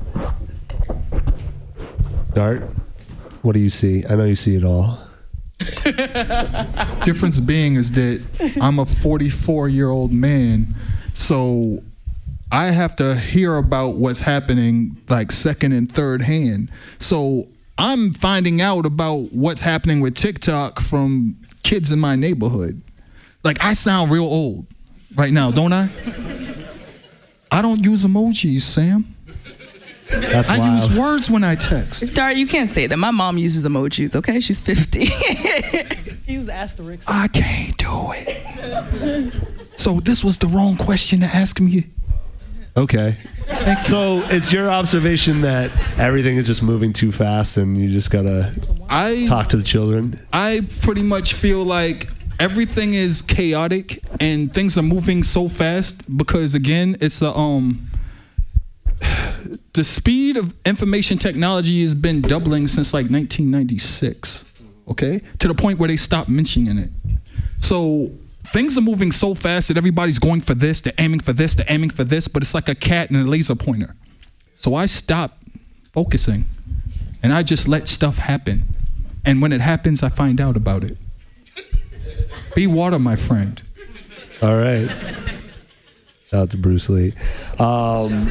Dart, what do you see? I know you see it all. Difference being is that I'm a forty-four year old man, so I have to hear about what's happening like second and third hand. So I'm finding out about what's happening with TikTok from kids in my neighborhood. Like, I sound real old right now, don't I? I don't use emojis, Sam. That's I wild. use words when I text. Dart, you can't say that. My mom uses emojis, okay? She's fifty. Use asterisks. I can't do it. So this was the wrong question to ask me. Okay. So it's your observation that everything is just moving too fast and you just gotta I, talk to the children? I pretty much feel like everything is chaotic and things are moving so fast because, again, it's a um the speed of information technology has been doubling since like nineteen ninety-six, okay? To the point where they stopped mentioning it. So things are moving so fast that everybody's going for this, they're aiming for this, they're aiming for this, but it's like a cat and a laser pointer. So I stopped focusing and I just let stuff happen. And when it happens, I find out about it. Be water, my friend. All right. Shout out to Bruce Lee. Um,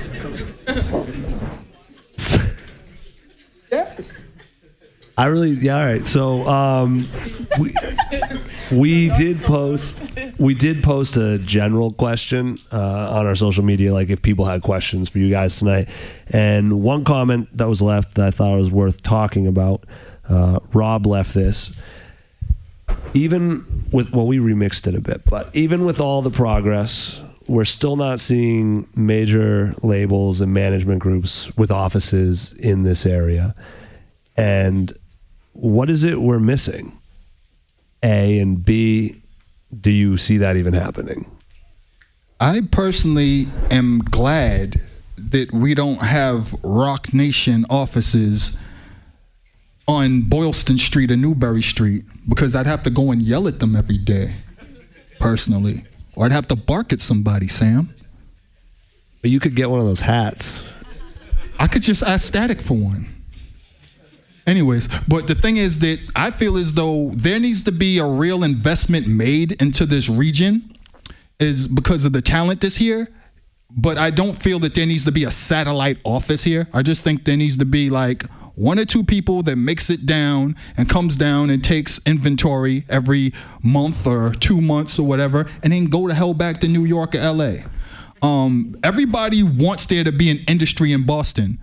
I really, yeah, all right. So um, we, we did post, we did post a general question uh, on our social media, like if people had questions for you guys tonight. And one comment that was left that I thought was worth talking about, uh, Rob left this. Even with, well, we remixed it a bit, but even with all the progress, we're still not seeing major labels and management groups with offices in this area. And what is it we're missing? A, and B, do you see that even happening? I personally am glad that we don't have Rock Nation offices on Boylston Street or Newberry Street, because I'd have to go and yell at them every day, personally. Or I'd have to bark at somebody, Sam. But you could get one of those hats. I could just ask Static for one. Anyways, but the thing is that I feel as though there needs to be a real investment made into this region, is because of the talent that's here. But I don't feel that there needs to be a satellite office here. I just think there needs to be like one or two people that makes it down and comes down and takes inventory every month or two months or whatever, and then go to hell back to New York or L A. Um, everybody wants there to be an industry in Boston.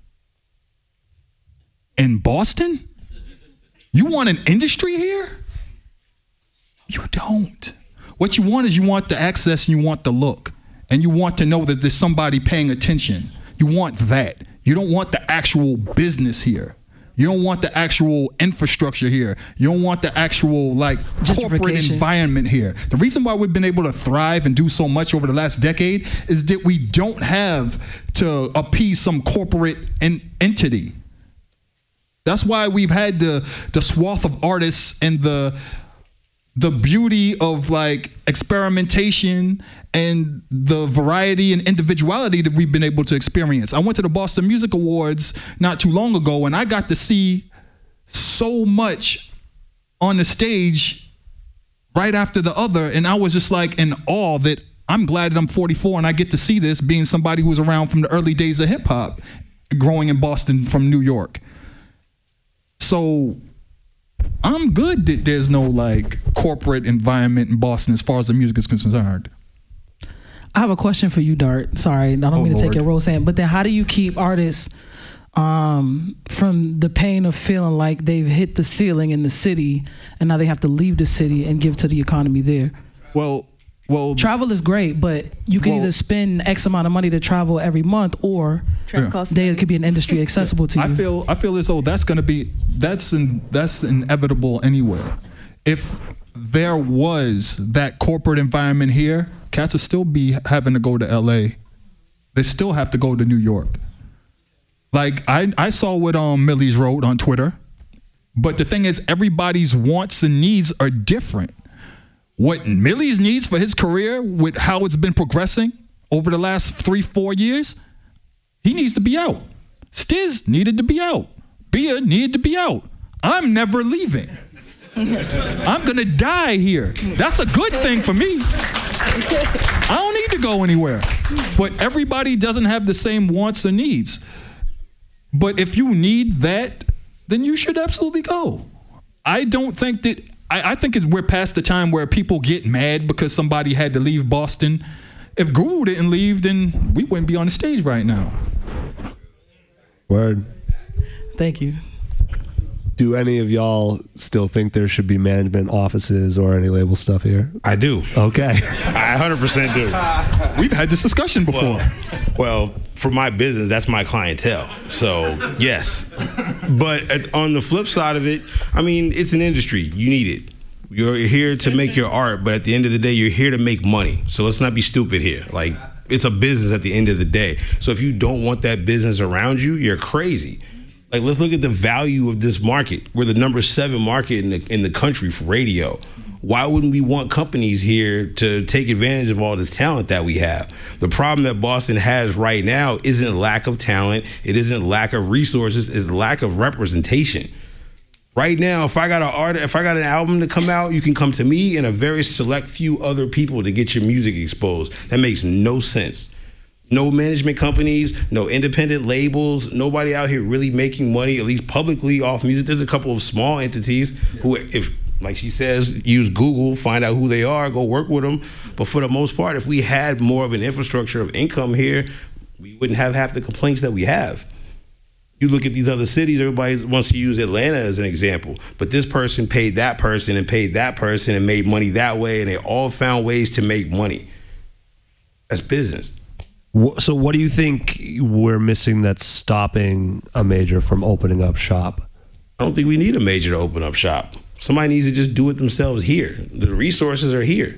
In Boston? You want an industry here? You don't. What you want is you want the access and you want the look. And you want to know that there's somebody paying attention. You want that. You don't want the actual business here. You don't want the actual infrastructure here. You don't want the actual like corporate environment here. The reason why we've been able to thrive and do so much over the last decade is that we don't have to appease some corporate en- entity. That's why we've had the the swath of artists and the the beauty of like experimentation and the variety and individuality that we've been able to experience. I went to the Boston Music Awards not too long ago, and I got to see so much on the stage right after the other, and I was just like in awe that I'm glad that I'm forty-four and I get to see this, being somebody who was around from the early days of hip hop, growing in Boston from New York. So I'm good that there's no like corporate environment in Boston as far as the music is concerned. I have a question for you, Dart. Sorry, I don't Oh, mean to Lord. take your role, Sam, but then how do you keep artists um, from the pain of feeling like they've hit the ceiling in the city and now they have to leave the city and give to the economy there? Well, well, travel is great, but you can well- either spend X amount of money to travel every month, or Travel costs there could be an industry accessible to you. I feel I feel as though that's going to be that's in, that's inevitable anyway. If there was that corporate environment here, cats would still be having to go to L A. They still have to go to New York. Like I I saw what um Millie's wrote on Twitter, but the thing is, everybody's wants and needs are different. What Millie's needs for his career, with how it's been progressing over the last three, four years, he needs to be out. Stiz needed to be out. Bia needed to be out. I'm never leaving. I'm gonna die here. That's a good thing for me. I don't need to go anywhere. But everybody doesn't have the same wants or needs. But if you need that, then you should absolutely go. I don't think that I, I think it's, we're past the time where people get mad because somebody had to leave Boston. If Guru didn't leave, then we wouldn't be on the stage right now. Word. Thank you. Do any of y'all still think there should be management offices or any label stuff here? I do. Okay. I one hundred percent do. We've had this discussion before. Well, well, for my business, that's my clientele. So, yes. But at, on the flip side of it, I mean, it's an industry. You need it. You're here to make your art, but at the end of the day, you're here to make money. So let's not be stupid here. Like, it's a business at the end of the day. So if you don't want that business around you, you're crazy. Like, let's look at the value of this market. We're the number seven market in the in the country for radio. Why wouldn't we want companies here to take advantage of all this talent that we have? The problem that Boston has right now isn't lack of talent. It isn't lack of resources. It's lack of representation. Right now, if I got an art, if I got an album to come out, you can come to me and a very select few other people to get your music exposed. That makes no sense. No management companies, no independent labels, nobody out here really making money, at least publicly, off music. There's a couple of small entities who, if, like she says, use Google, find out who they are, go work with them. But for the most part, if we had more of an infrastructure of income here, we wouldn't have half the complaints that we have. You look at these other cities, everybody wants to use Atlanta as an example, but this person paid that person and paid that person and made money that way, and they all found ways to make money. That's business. So what do you think we're missing that's stopping a major from opening up shop? I don't think we need a major to open up shop. Somebody needs to just do it themselves here. The resources are here.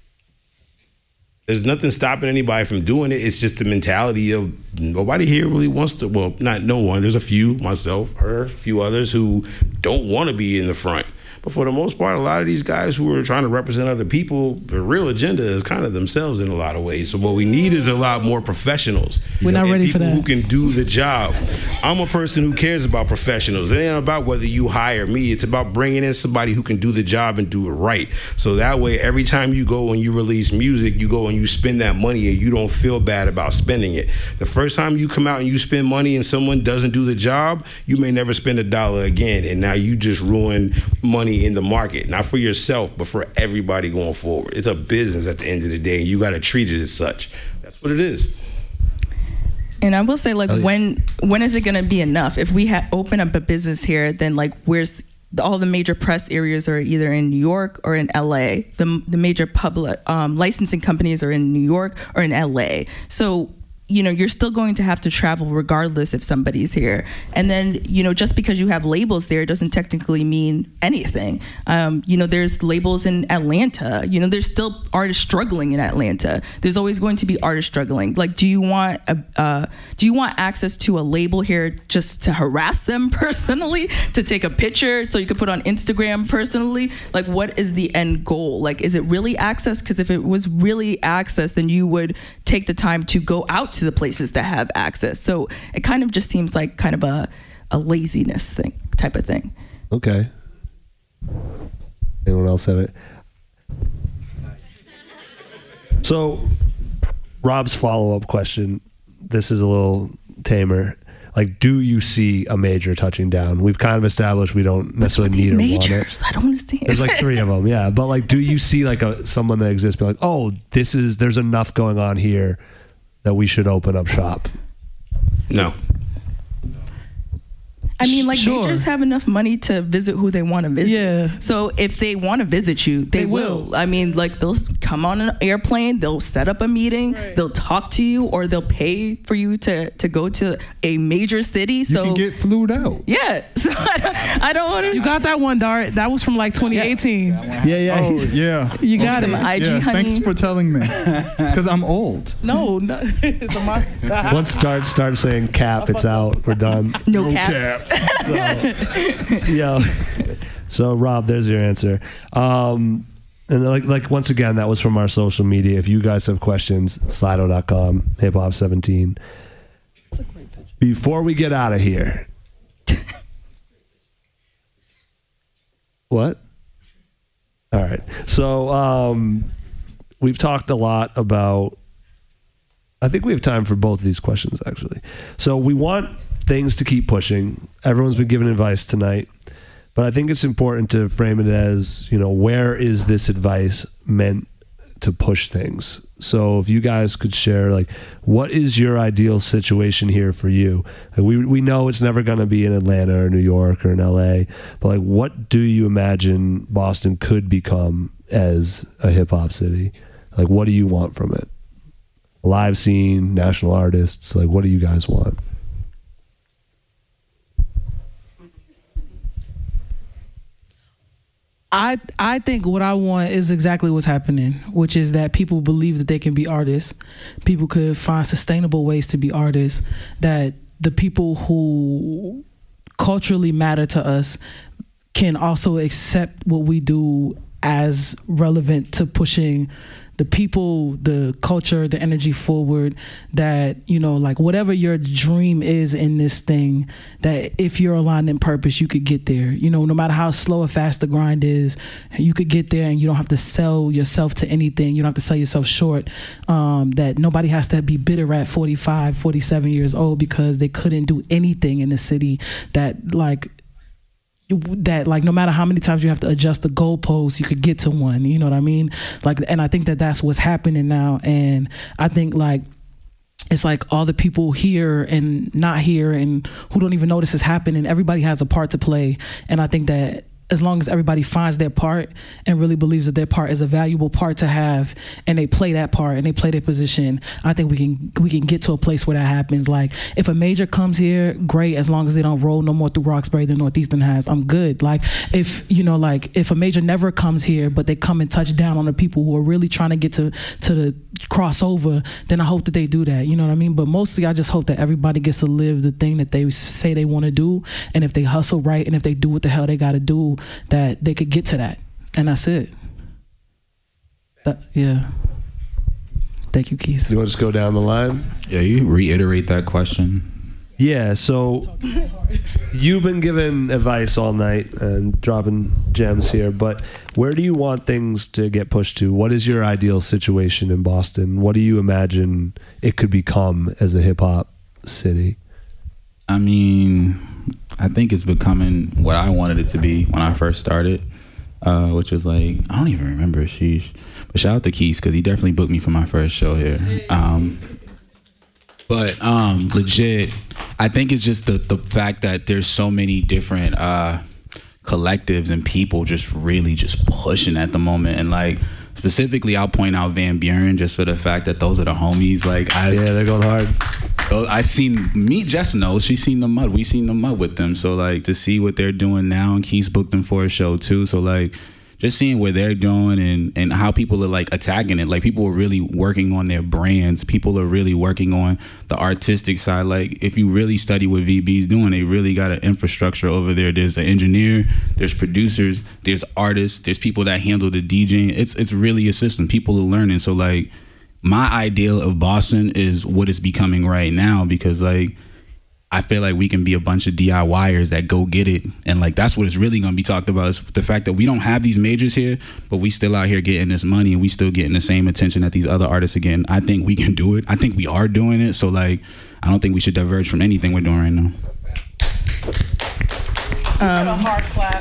There's nothing stopping anybody from doing it. It's just the mentality of nobody here really wants to, well, not no one. There's a few, myself, her, a few others who don't want to be in the front. But for the most part, a lot of these guys who are trying to represent other people, the real agenda is kind of themselves in a lot of ways. So what we need is a lot more professionals. We're not ready for people that. who can do the job. I'm a person who cares about professionals. It ain't about whether you hire me. It's about bringing in somebody who can do the job and do it right. So that way, every time you go and you release music, you go and you spend that money and you don't feel bad about spending it. The first time you come out and you spend money and someone doesn't do the job, you may never spend a dollar again. And now you just ruin money in the market, not for yourself, but for everybody going forward. It's a business at the end of the day, and you got to treat it as such. That's what it is. And I will say, like, Oh, yeah. when when is it going to be enough? If we ha- open up a business here, then like, where's all the major press areas are either in New York or in L A. The the major public um, licensing companies are in New York or in L A. So, you know, you're still going to have to travel regardless if somebody's here. And then, you know, just because you have labels there doesn't technically mean anything. Um, you know, there's labels in Atlanta. You know, there's still artists struggling in Atlanta. There's always going to be artists struggling. Like, do you want a, uh, do you want access to a label here just to harass them personally, to take a picture so you could put on Instagram personally? Like, what is the end goal? Like, is it really access? Because if it was really access, then you would take the time to go out to the places that have access. So it kind of just seems like kind of a, a laziness thing type of thing. Okay. Anyone else have it? So Rob's follow-up question, this is a little tamer. Like, do you see a major touching down? We've kind of established we don't necessarily need or want it. Majors, I don't understand. There's like three of them, yeah. But like, do you see like a someone that exists, be like, oh, this is there's enough going on here that we should open up shop? No. I mean, like, Sure. majors have enough money to visit who they want to visit. Yeah. So if they want to visit you, they, They will. will. I mean, like, they'll come on an airplane, they'll set up a meeting, Right. they'll talk to you, or they'll pay for you to, to go to a major city. So you can get flued out. yeah. So I don't, I don't want to. You got that one, Dart. That was from like twenty eighteen. Yeah, yeah. Oh, yeah. You got it. I G, Yeah, honey. thanks for telling me. Because I'm old. No, no. It's a my, Once start start saying cap, it's out. We're done. No, No cap. cap. Yeah. So Rob, there's your answer. Um, and like like once again, that was from our social media. If you guys have questions, slido dot com, hip hop seventeen. Before we get out of here, what? All right. So um, we've talked a lot about. I think we have time for both of these questions, actually. So we want things to keep pushing. Everyone's been giving advice tonight, but I think it's important to frame it as, you know, where is this advice meant to push things? So if you guys could share, like, what is your ideal situation here for you? Like, we we know it's never going to be in Atlanta or New York or in L A, but like, what do you imagine Boston could become as a hip hop city? Like, what do you want from it? Live scene, national artists, like, what do you guys want? I I think what I want is exactly what's happening, which is that people believe that they can be artists. People could find sustainable ways to be artists, that the people who culturally matter to us can also accept what we do as relevant to pushing the people, the culture, the energy forward. That, you know, like, whatever your dream is in this thing, that if you're aligned in purpose, you could get there. You know, no matter how slow or fast the grind is, you could get there, and you don't have to sell yourself to anything. You don't have to sell yourself short. Um, that nobody has to be bitter at forty-five, forty-seven years old because they couldn't do anything in the city. That, like, that like no matter how many times you have to adjust the goalposts, you could get to one. You know what I mean? Like, and I think that that's what's happening now. And I think, like, it's like all the people here and not here and who don't even know this is happening, everybody has a part to play. And I think that as long as everybody finds their part and really believes that their part is a valuable part to have, and they play that part and they play their position, I think we can we can get to a place where that happens. Like, if a major comes here, great, as long as they don't roll no more through Roxbury than Northeastern has, I'm good. Like, if, you know, like, if a major never comes here, but they come and touch down on the people who are really trying to get to, to the crossover, then I hope that they do that. You know what I mean? But mostly I just hope that everybody gets to live the thing that they say they want to do. And if they hustle right and if they do what the hell they got to do, feel that they could get to that, and that's it. That, yeah. Thank you, Keith. You want to just go down the line? Yeah, you reiterate that question. Yeah, so you've been giving advice all night and dropping gems here, but where do you want things to get pushed to? What is your ideal situation in Boston? What do you imagine it could become as a hip-hop city? I mean, I think it's becoming what I wanted it to be when I first started, uh, which was like, I don't even remember, sheesh. But shout out to Keith, because he definitely booked me for my first show here. Um, but um, legit, I think it's just the, the fact that there's so many different uh, collectives and people just really just pushing at the moment. And like, specifically, I'll point out Van Buren just for the fact that those are the homies. Like, I, yeah, they're going hard. I seen me, Jess knows, she's seen the mud. We seen the mud with them. So like, to see what they're doing now, and Keith's booked them for a show too. So like, just seeing where they're doing and, and how people are like attacking it. Like, people are really working on their brands. People are really working on the artistic side. Like, if you really study what V B's doing, they really got an infrastructure over there. There's an engineer, there's producers, there's artists, there's people that handle the DJing. It's it's really a system. People are learning. So like, my ideal of Boston is what it's becoming right now, because like, I feel like we can be a bunch of DIYers that go get it. And like, that's what it's really going to be talked about, is the fact that we don't have these majors here, but we still out here getting this money, and we still getting the same attention that these other artists are getting. I think we can do it. I think we are doing it. So like, I don't think we should diverge from anything we're doing right now. Um, a hard clap.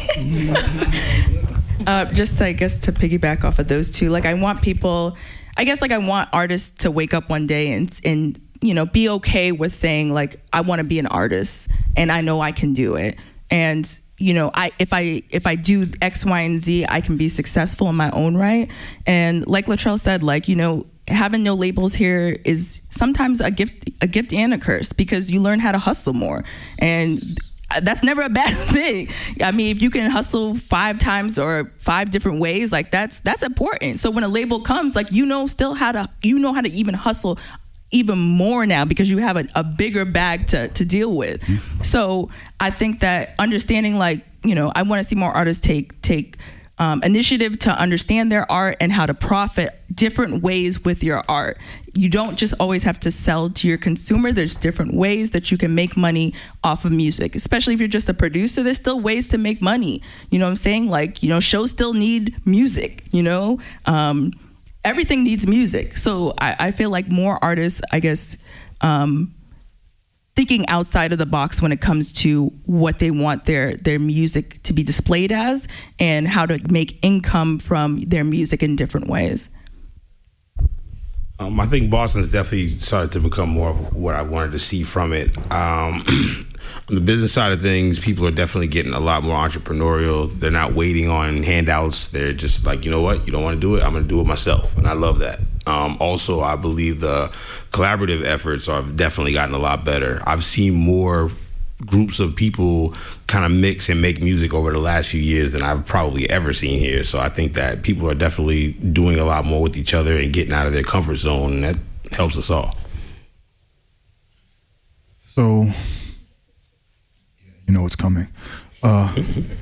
uh, just, I guess, to piggyback off of those two, like, I want people, I guess, like, I want artists to wake up one day and, and, you know, be okay with saying, like, I want to be an artist and I know I can do it. And, you know, I if I if I do X, Y, and Z, I can be successful in my own right. And like Latrell said, like, you know, having no labels here is sometimes a gift, a gift and a curse, because you learn how to hustle more. And that's never a bad thing. I mean, if you can hustle five times or five different ways, like, that's that's important. So when a label comes, like, you know still how to you know how to even hustle even more now, because you have a, a bigger bag to, to deal with. Mm-hmm. So I think that understanding, like, you know, I want to see more artists take take um, initiative to understand their art and how to profit different ways with your art. You don't just always have to sell to your consumer. There's different ways that you can make money off of music, especially if you're just a producer. There's still ways to make money. You know what I'm saying? Like, you know, shows still need music, you know? Um, everything needs music. So I, I feel like more artists, I guess, um, thinking outside of the box when it comes to what they want their, their music to be displayed as, and how to make income from their music in different ways. Um, I think Boston's definitely started to become more of what I wanted to see from it. Um, on the business side of things, people are definitely getting a lot more entrepreneurial. They're not waiting on handouts. They're just like, you know what, you don't want to do it, I'm going to do it myself. And I love that. Um, also, I believe the collaborative efforts have definitely gotten a lot better. I've seen more groups of people kind of mix and make music over the last few years than I've probably ever seen here. So I think that people are definitely doing a lot more with each other and getting out of their comfort zone, and that helps us all. So, you know what's coming. Uh,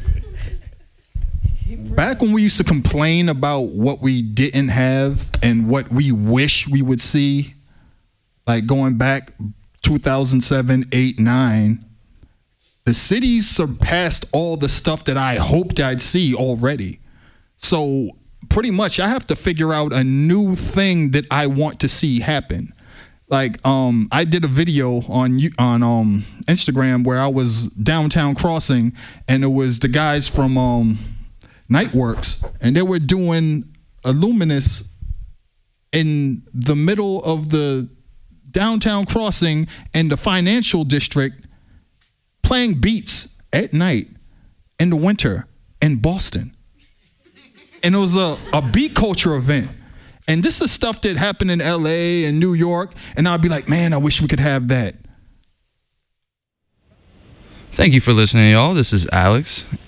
back when we used to complain about what we didn't have and what we wish we would see, like going back two thousand seven, eight, nine, the cities surpassed all the stuff that I hoped I'd see already. So pretty much I have to figure out a new thing that I want to see happen. Like, um, I did a video on on um, Instagram where I was downtown crossing, and it was the guys from um, Nightworks, and they were doing Illuminous in the middle of the downtown crossing and the financial district, playing beats at night in the winter in Boston. And it was a, a beat culture event. And this is stuff that happened in L A and New York, and I'd be like, man, I wish we could have that. Thank you for listening, y'all. This is Alex,